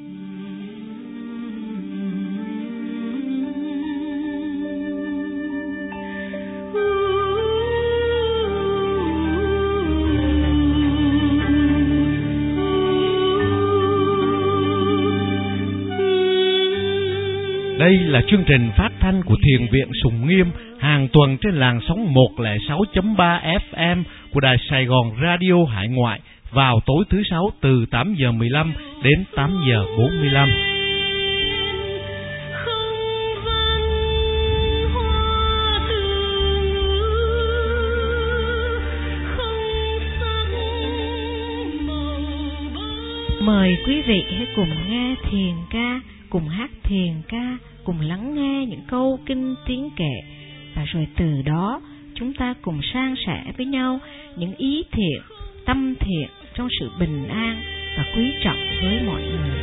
Đây là chương trình phát thanh của Thiền viện Sùng Nghiêm hàng tuần trên làn sóng 106.3 FM của Đài Sài Gòn Radio Hải Ngoại vào tối thứ Sáu từ 8 giờ 15 đến 8 giờ 45. Mời quý vị hãy cùng nghe thiền ca, cùng hát thiền ca, cùng lắng nghe những câu kinh tiếng kệ, và rồi từ đó chúng ta cùng san sẻ với nhau những ý thiện, tâm thiện trong sự bình an và quý trọng với mọi người.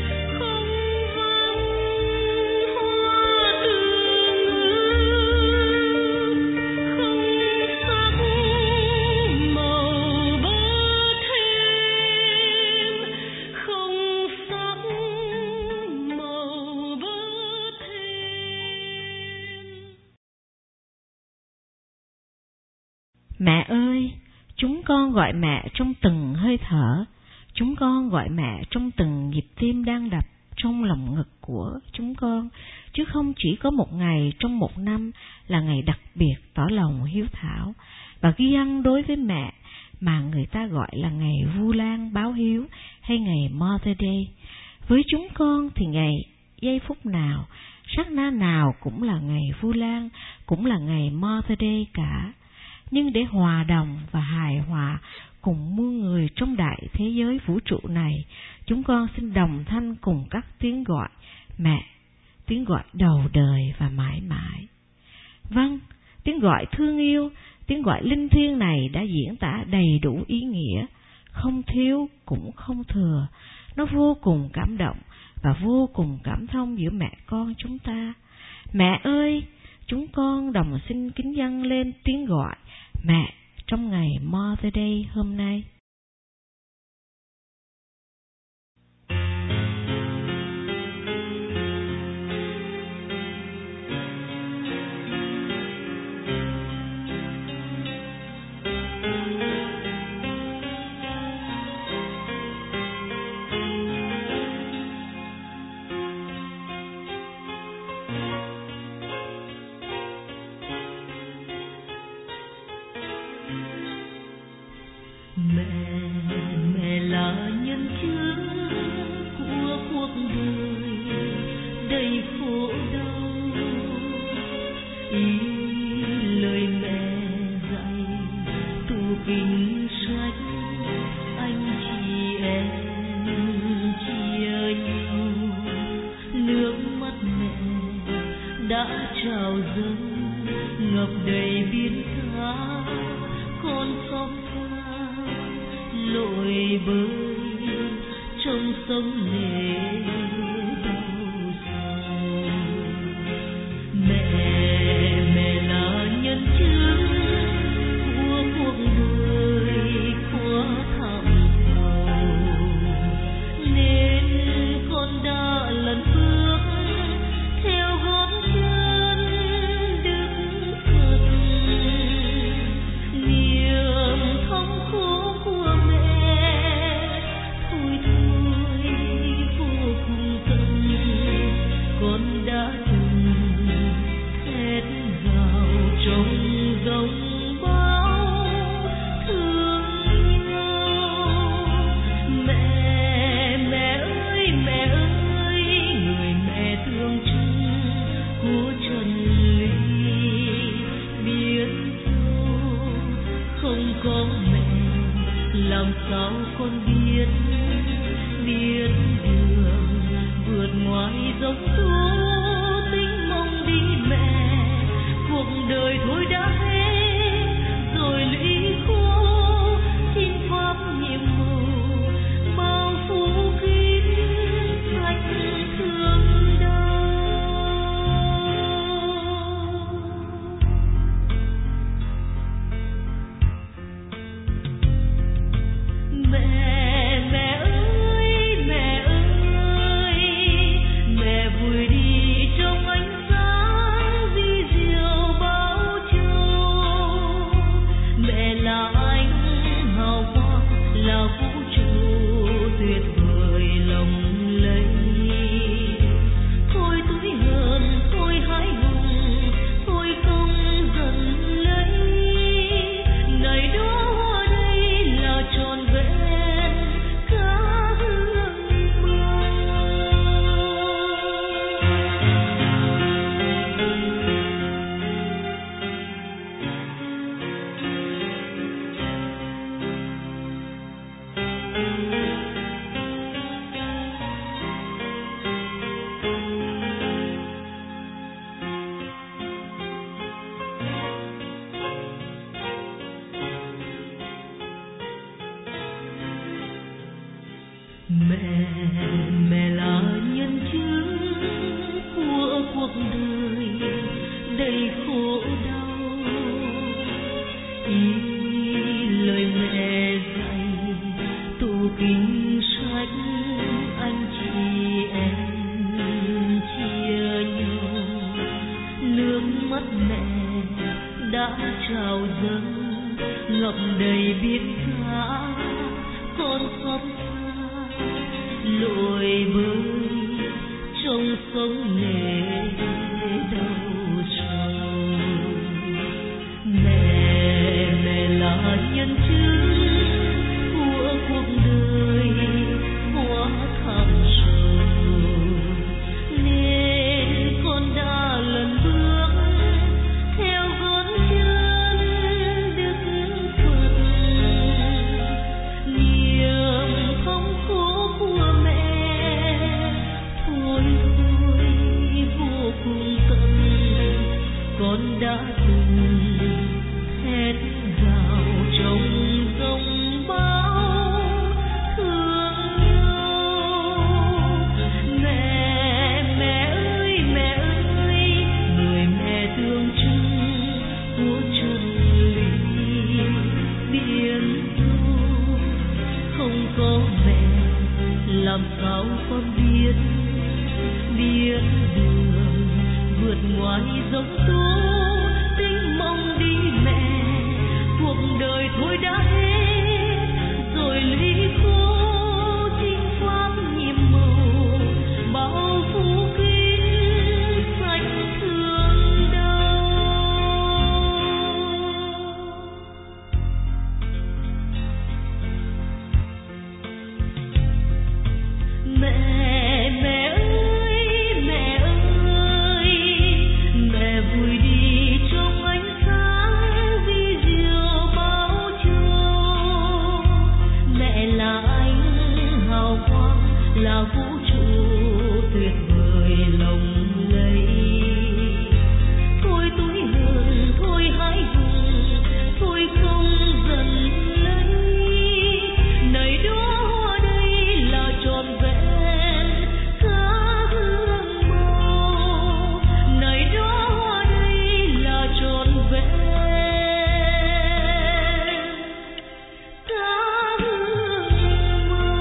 Mẹ ơi, chúng con gọi mẹ trong từng hơi thở, chúng con gọi mẹ trong từng nhịp tim đang đập trong lòng ngực của chúng con, chứ không chỉ có một ngày trong một năm là ngày đặc biệt tỏ lòng hiếu thảo và ghi ăn đối với mẹ mà người ta gọi là ngày Vu Lan báo hiếu hay ngày Mother Day. Với chúng con thì ngày giây phút nào, sát na nào cũng là ngày Vu Lan, cũng là ngày Mother Day cả. Nhưng để hòa đồng và hài hòa cùng muôn người trong đại thế giới vũ trụ này, chúng con xin đồng thanh cùng các tiếng gọi mẹ, tiếng gọi đầu đời và mãi mãi. Vâng, tiếng gọi thương yêu, tiếng gọi linh thiêng này đã diễn tả đầy đủ ý nghĩa, không thiếu cũng không thừa. Nó vô cùng cảm động và vô cùng cảm thông giữa mẹ con chúng ta. Mẹ ơi, chúng con đồng xin kính dâng lên tiếng gọi mẹ trong ngày Mother Day hôm nay. Mẹ là nhân chứng của cuộc đời đầy khổ đau. Ý lời mẹ dạy tủ kinh sách, anh chị em chia nhau. Nước mắt mẹ đã trào dâng ngập đầy biển cả, con khóc lội bơi trong sông lệ đau sầu. Mẹ là nhân chứng của cuộc đời quá thẳm sâu, nên con đã lần bước theo gót chân Đức Phật. Niềm thống khổ của mẹ thôi thôi vô cùng rào dâng ngập đầy biển cả, con xót xa lội bơi trong sông nghề đau trầu. Mẹ là nhân chứng của cuộc đời quá thảm sầu, nên con đã lần bước theo gót chân Đức Phật. Niềm thống khổ của mẹ thôi vô cùng tận, con đã từng thét gào trong giông bão thương nhau. Mẹ ơi, người mẹ tương trưng của chân lý biển thu. Không có mẹ làm sao con biết đường vượt ngoài dòng tố. Tính mong đi mẹ, cuộc đời thôi đã hết rồi ly khô chinh pháp nhiệm màu bao phú kính sạch thương đau. Mẹ vui đi trong ánh sáng vì diệu bao trâu. Mẹ là ánh hào quang, là vũ trụ tuyệt vời lộng lẫy. Thôi tuổi lớn, thôi hãy hùng, thôi không giận lấy. Này đóa hoa đây là trọn vẹn cả hương màu. Này đóa hoa đây là trọn vẹn cả hương màu.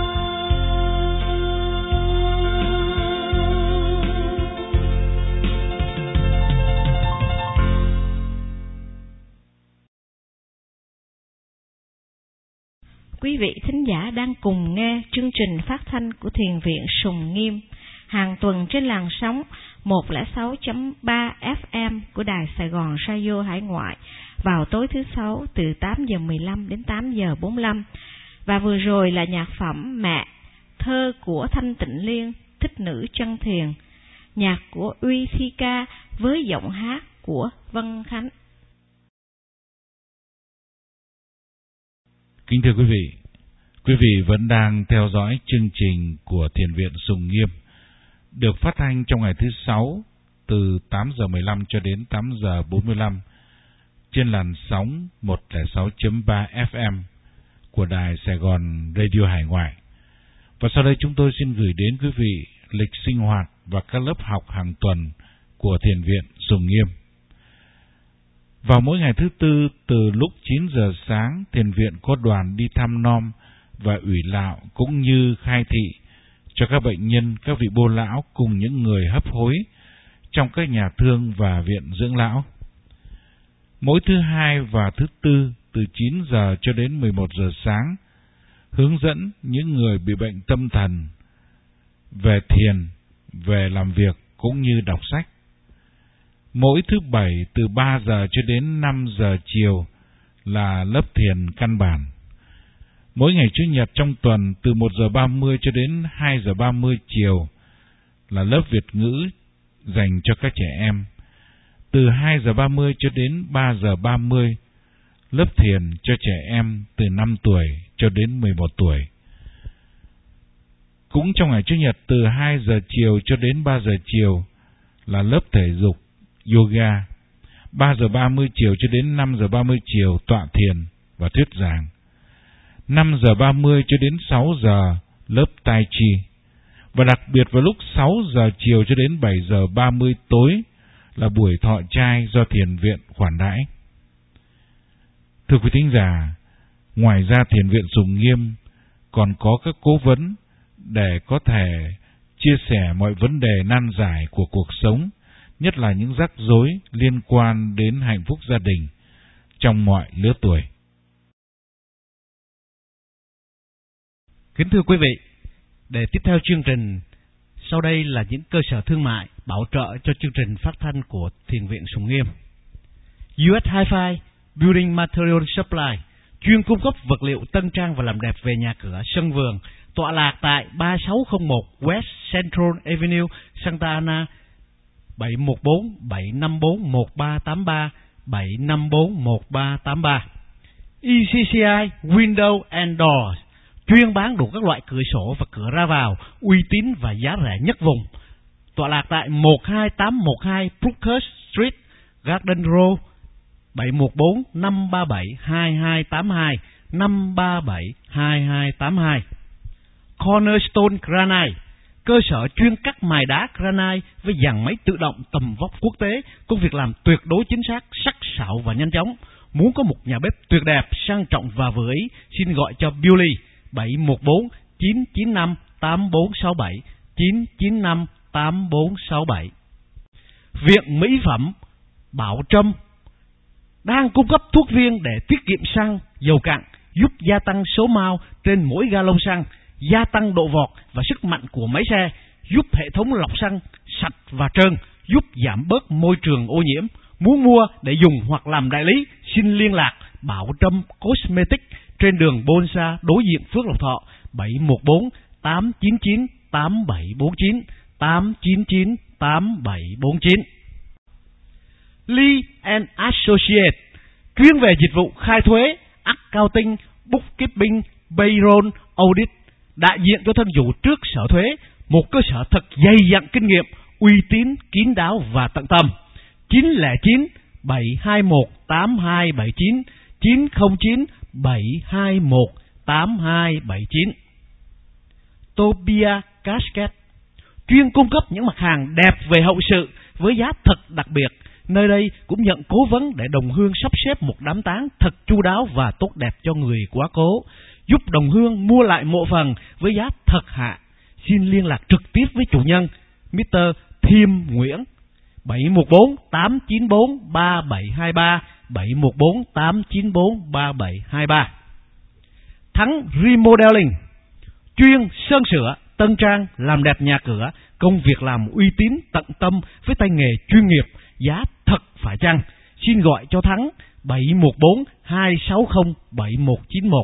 Quý vị thính giả đang cùng nghe chương trình phát thanh của Thiền viện Sùng Nghiêm hàng tuần trên làn sóng 106.3 FM của Đài Sài Gòn Radio Hải Ngoại vào tối thứ Sáu từ 8 giờ 15 đến 8 giờ 45. Và vừa rồi là nhạc phẩm Mẹ, thơ của Thanh Tịnh Liên, Thích Nữ Chân Thiền, nhạc của Uy Thi Ca với giọng hát của Vân Khánh. Kính thưa quý vị vẫn đang theo dõi chương trình của Thiền viện Sùng Nghiêm, được phát thanh trong ngày thứ Sáu từ 8 giờ 15 cho đến 8 giờ 45 trên làn sóng 106.3 FM của Đài Sài Gòn Radio Hải Ngoại. Và sau đây chúng tôi xin gửi đến quý vị lịch sinh hoạt và các lớp học hàng tuần của Thiền viện Sùng Nghiêm. Vào mỗi ngày thứ Tư từ lúc 9 giờ sáng, Thiền viện có đoàn đi thăm nom và ủy lạo cũng như khai thị cho các bệnh nhân, các vị bô lão cùng những người hấp hối trong các nhà thương và viện dưỡng lão. Mỗi thứ Hai và thứ Tư từ 9 giờ cho đến 11 giờ sáng, hướng dẫn những người bị bệnh tâm thần về thiền, về làm việc cũng như đọc sách. Mỗi thứ Bảy từ 3 giờ cho đến 5 giờ chiều là lớp thiền căn bản. Mỗi ngày Chủ nhật trong tuần từ 1 giờ 30 cho đến 2 giờ 30 chiều là lớp Việt ngữ dành cho các trẻ em. Từ 2 giờ 30 cho đến 3 giờ 30, lớp thiền cho trẻ em từ 5 tuổi cho đến 11 tuổi. Cũng trong ngày Chủ nhật từ 2 giờ chiều cho đến 3 giờ chiều là lớp thể dục yoga. 3 giờ 30 chiều cho đến 5 giờ 30 chiều tọa thiền và thuyết giảng. 5 giờ 30 cho đến 6 giờ lớp tai chi. Và đặc biệt vào lúc 6 giờ chiều cho đến 7 giờ 30 tối là buổi thọ trai do Thiền viện khoản đãi. Thưa quý thính giả, ngoài ra Thiền viện Sùng Nghiêm còn có các cố vấn để có thể chia sẻ mọi vấn đề nan giải của cuộc sống, nhất là những rắc rối liên quan đến hạnh phúc gia đình, trong mọi lứa tuổi. Kính thưa quý vị, để tiếp theo chương trình, sau đây là những cơ sở thương mại bảo trợ cho chương trình phát thanh của Thiền viện Sùng Nghiêm. US Hi-Fi Building Material Supply, chuyên cung cấp vật liệu tân trang và làm đẹp về nhà cửa, sân vườn, tọa lạc tại 3601 West Central Avenue, Santa Ana, 714-754-1383, 754-1383. ECCI Window and Doors, chuyên bán đủ các loại cửa sổ và cửa ra vào, uy tín và giá rẻ nhất vùng. Tọa lạc tại 12812 Brookhurst Street, Garden Row, 714-537-2282, 537-2282. Cornerstone Granite, cơ sở chuyên cắt mài đá granite với dàn máy tự động tầm vóc quốc tế, công việc làm tuyệt đối chính xác, sắc sảo và nhanh chóng. Muốn có một nhà bếp tuyệt đẹp, sang trọng và vừa ý, xin gọi cho Billy 714-995-8467, 995-8467. Viện Mỹ phẩm Bảo Trâm đang cung cấp thuốc viên để tiết kiệm xăng, dầu cặn, giúp gia tăng số mao trên mỗi gallon xăng, gia tăng độ vọt và sức mạnh của máy xe, giúp hệ thống lọc xăng sạch và trơn, giúp giảm bớt môi trường ô nhiễm. Muốn mua để dùng hoặc làm đại lý, xin liên lạc Bảo Trâm Cosmetic trên đường Bonsa đối diện Phước Lộc Thọ, 714-899-8749, 899-8749. Lee and Associates, chuyên về dịch vụ khai thuế, accounting, bookkeeping, payroll, audit, đại diện cho thân chủ trước sở thuế, một cơ sở thật dày dặn kinh nghiệm, uy tín, kín đáo và tận tâm. 909-721-8279, 909-721-8279. Tobia Casket, chuyên cung cấp những mặt hàng đẹp về hậu sự với giá thật đặc biệt. Nơi đây cũng nhận cố vấn để đồng hương sắp xếp một đám tang thật chu đáo và tốt đẹp cho người quá cố, giúp đồng hương mua lại mộ phần với giá thật hạ. Xin liên lạc trực tiếp với chủ nhân Mr. Thiêm Nguyễn, 714-894-3723, 714-894-3723. Thắng Remodeling, chuyên sơn sửa, tân trang, làm đẹp nhà cửa, công việc làm uy tín, tận tâm với tay nghề chuyên nghiệp, giá thật phải chăng. Xin gọi cho Thắng 714-260-7191,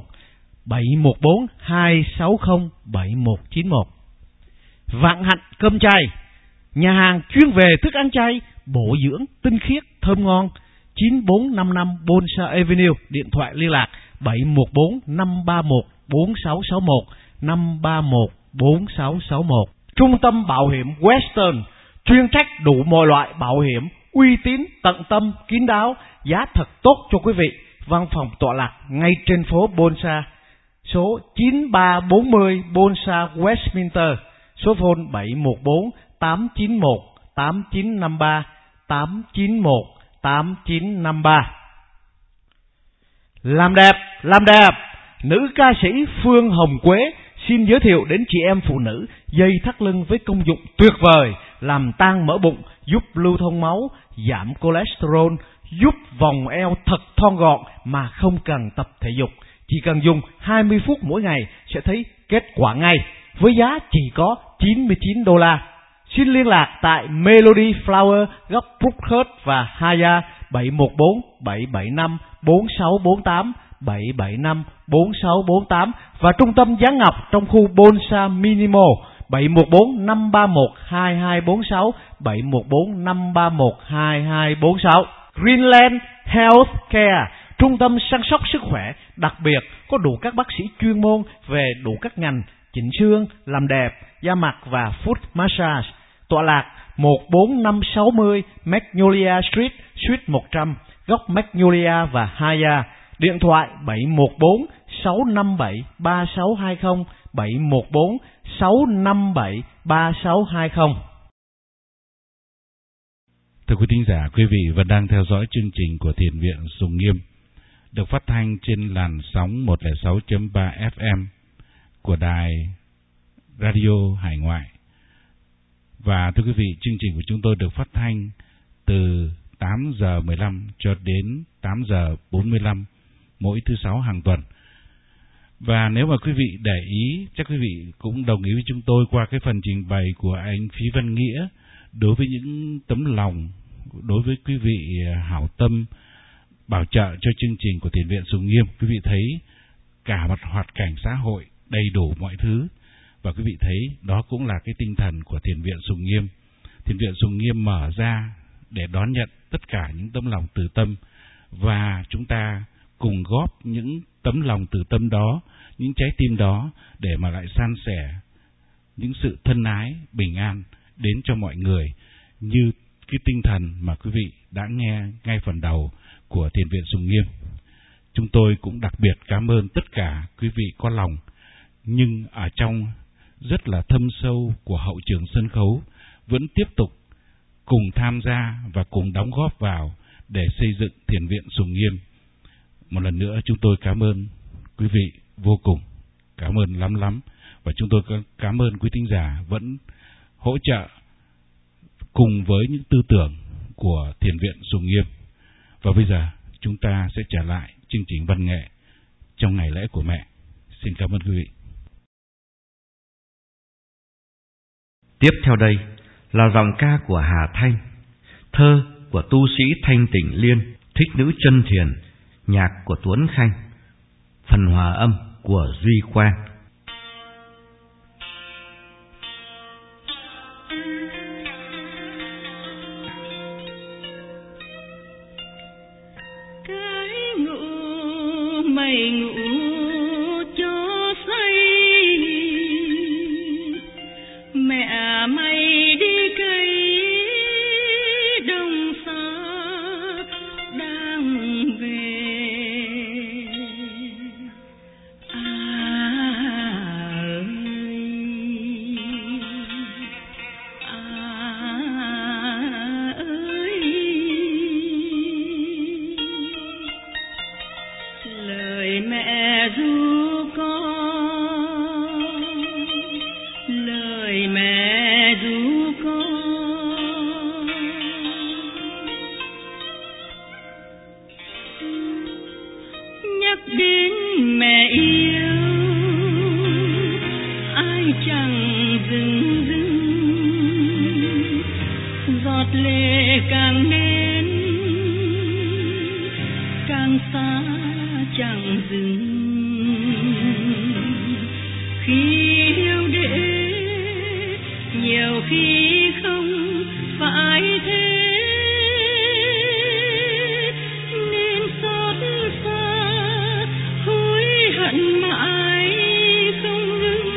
714-260-7191. Vạn Hạnh Cơm Chay, nhà hàng chuyên về thức ăn chay, bổ dưỡng, tinh khiết, thơm ngon, 9455 Bonsa Avenue, điện thoại liên lạc 714-531-4661, 531-4661. Trung tâm Bảo hiểm Western, chuyên trách đủ mọi loại bảo hiểm, uy tín, tận tâm, kín đáo, giá thật tốt cho quý vị. Văn phòng tọa lạc ngay trên phố Bonsa, số 9340 Bonsa Westminster, số phone 714-891-8953, 891-8953. Làm đẹp, nữ ca sĩ Phương Hồng Quế xin giới thiệu đến chị em phụ nữ dây thắt lưng với công dụng tuyệt vời, làm tan mỡ bụng, giúp lưu thông máu, giảm cholesterol, giúp vòng eo thật thon gọn mà không cần tập thể dục. Chỉ cần dùng 20 phút mỗi ngày sẽ thấy kết quả ngay, với giá chỉ có $99. Xin liên lạc tại Melody Flower góc Brookhurst và Haya, 714-775-4648, 775-4648 và trung tâm Giáng Ngọc trong khu Bonsa Minimal, 714-531-2246, 714-531-2246. Greenland Health Care, trung tâm săn sóc sức khỏe đặc biệt, có đủ các bác sĩ chuyên môn về đủ các ngành chỉnh xương, làm đẹp, da mặt và foot massage. Tọa lạc 14560 Magnolia Street, Suite 100, góc Magnolia và Haya. Điện thoại 714-657-3620, 714-657-3620. Thưa quý thính giả, quý vị vẫn đang theo dõi chương trình của Thiền viện Sùng Nghiêm, được phát thanh trên làn sóng 106.3 FM của đài Radio Hải Ngoại. Và thưa quý vị, chương trình của chúng tôi được phát thanh từ 8 giờ 15 cho đến 8 giờ 45 mỗi thứ Sáu hàng tuần. Và nếu mà quý vị để ý, chắc quý vị cũng đồng ý với chúng tôi qua cái phần trình bày của anh Phí Văn Nghĩa đối với những tấm lòng, đối với quý vị hảo tâm bảo trợ cho chương trình của Thiền viện Sùng Nghiêm. Quý vị thấy cả mặt hoạt cảnh xã hội đầy đủ mọi thứ, và quý vị thấy đó cũng là cái tinh thần của Thiền viện Sùng Nghiêm. Thiền viện Sùng Nghiêm mở ra để đón nhận tất cả những tấm lòng từ tâm, và chúng ta cùng góp những tấm lòng từ tâm đó, những trái tim đó để mà lại san sẻ những sự thân ái, bình an đến cho mọi người, như cái tinh thần mà quý vị đã nghe ngay phần đầu của Thiền viện Sùng Nghiêm. Chúng tôi cũng đặc biệt cảm ơn tất cả quý vị có lòng, nhưng ở trong rất là thâm sâu của hậu trường sân khấu vẫn tiếp tục cùng tham gia và cùng đóng góp vào để xây dựng Thiền viện Sùng Nghiêm. Một lần nữa chúng tôi cảm ơn quý vị vô cùng, cảm ơn lắm lắm, và chúng tôi cảm ơn quý thính giả vẫn hỗ trợ cùng với những tư tưởng của Thiền viện Sùng Nghiêm. Và bây giờ chúng ta sẽ trở lại chương trình văn nghệ trong ngày lễ của mẹ. Xin cảm ơn quý vị. Tiếp theo đây là dòng ca của Hà Thanh, thơ của tu sĩ Thanh Tịnh Liên, Thích Nữ Chân Thiền, nhạc của Tuấn Khanh, phần hòa âm của Duy Quang. Mày ngủ cho say, mẹ mày đi cày đồng xa đang về. Lời mẹ ru con, lời mẹ ru con, nhắc đến mẹ yêu ai chẳng dừng dưng, giọt lệ càng đến càng xa chẳng dừng. Khi yêu để nhiều khi không phải thế, nên xót xa hối hận mãi không ngừng.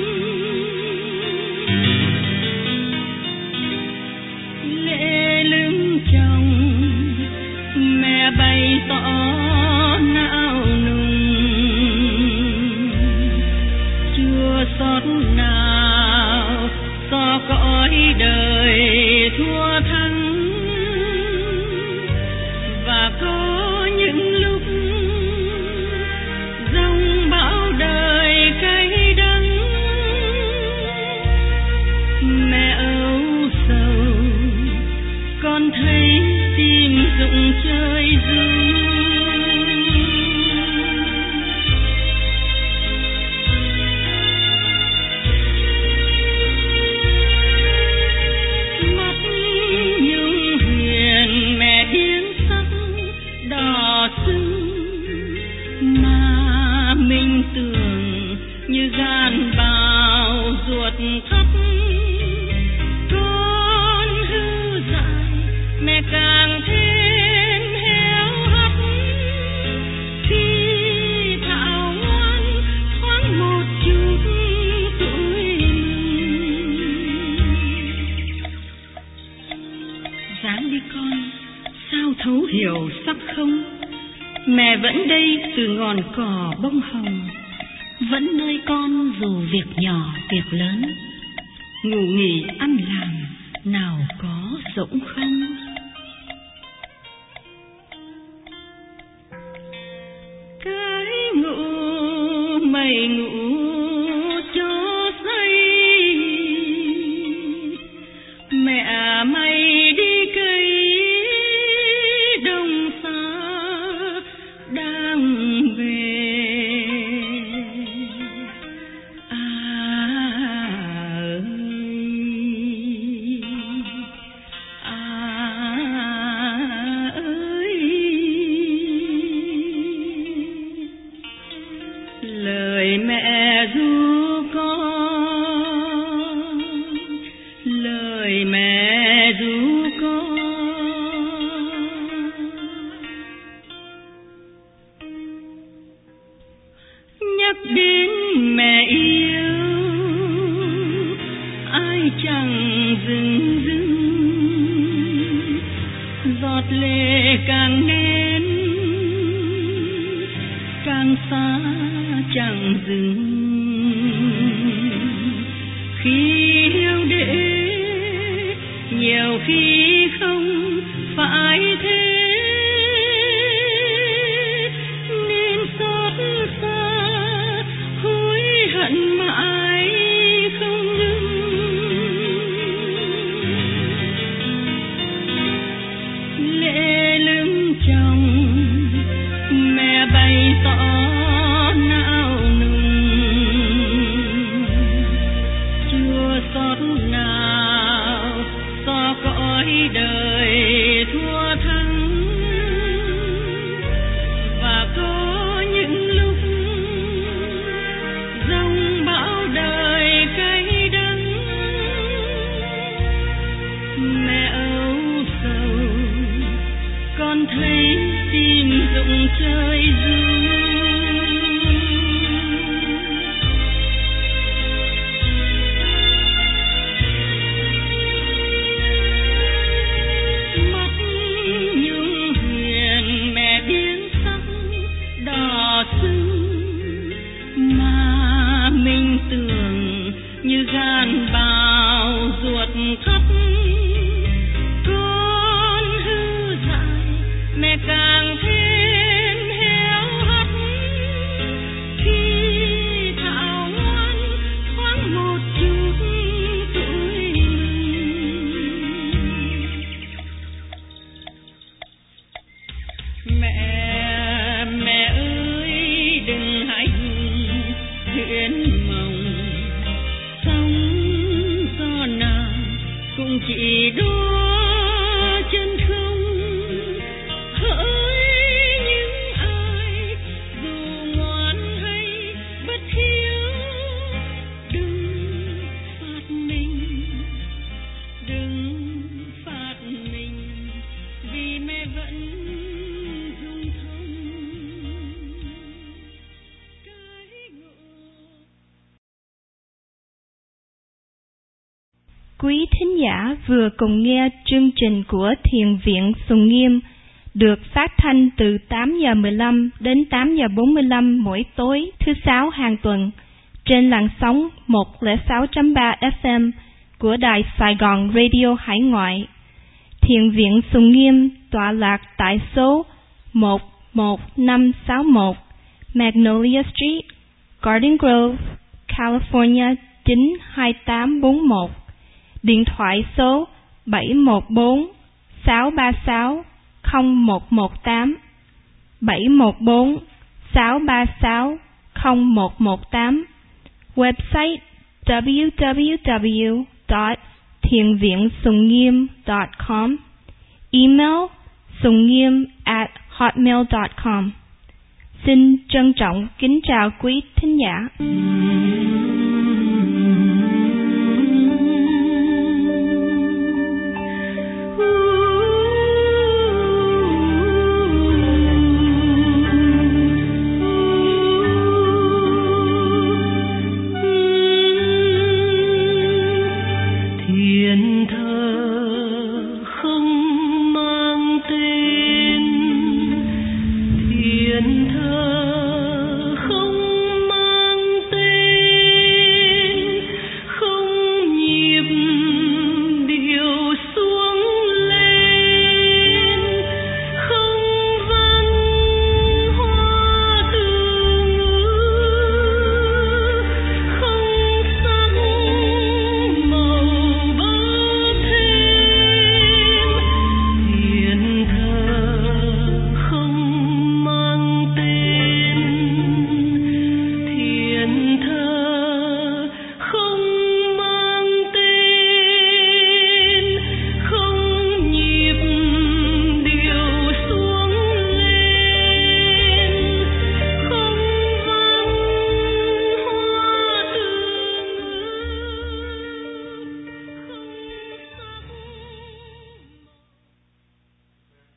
Lệ lưng chồng mẹ bày tỏ não nùng, chưa xót nào so cõi đời thua thắng. Và có những lúc dòng bão đời cay đắng, mẹ âu sầu con thấy tim rụng chơi ru. Mắt nhung huyền mẹ điên sắc đỏ sưng, mà mình tưởng như gian bào ruột thắt. Con hư dại mẹ càng thêm héo hắt, khi thảo ngoan thoáng một chút tuổi mình. Dáng đi con, sao thấu hiểu sắc không? Mẹ vẫn đây từ ngọn cỏ bông hồng, vẫn nơi con dù việc nhỏ việc lớn, ngủ nghỉ ăn làm nào có rỗng không. Cái ngủ mày ngủ cho say, mẹ mày đi cày lời mẹ ru con. Nhắc đến mẹ yêu, ai chẳng dừng dưng, giọt lệ càng nên càng xa chẳng dừng. Khi yêu để nhiều khi không phải thế, nên xót xa hối hận mãi không ngừng. Lệ lưng chồng mẹ bày tỏ não nùng, chưa xót nào do cõi đời thua thắng. Và có những lúc dòng bão đời cay đắng, mẹ âu sầu con thấy tim rụng chơi ru. Mắt nhung huyền mẹ biến sắc đỏ sưng, mà mình tưởng như gan bào ruột thắt. Con hư dại mẹ càng thêm héo hắt, khi thảo ngoan thoáng một chút tuổi mình. Mẹ ơi đừng hãy huyễn mộng, sóng gió nào cũng chỉ đua chân không. Hỡi những ai dù ngoan hay bất hiếu, đừng phạt mình, đừng phạt mình, vì mẹ vẫn dung thông cái ngộ. Quý thính giả vừa cùng nghe chương trình của Thiền viện Sùng Nghiêm được phát thanh từ 8 giờ 15 đến 8 giờ 45 mỗi tối thứ Sáu hàng tuần trên làn sóng 106.3 FM của Đài Sài Gòn Radio Hải Ngoại. Thiền viện Sùng Nghiêm tọa lạc tại số 11561 Magnolia Street, Garden Grove, California 92841. Điện thoại số 714 636 0118 714 636 0118. Website www.thienviensungngiem.com. Email sungniem@hotmail.com. Xin trân trọng kính chào quý thính giả. Thiên thơ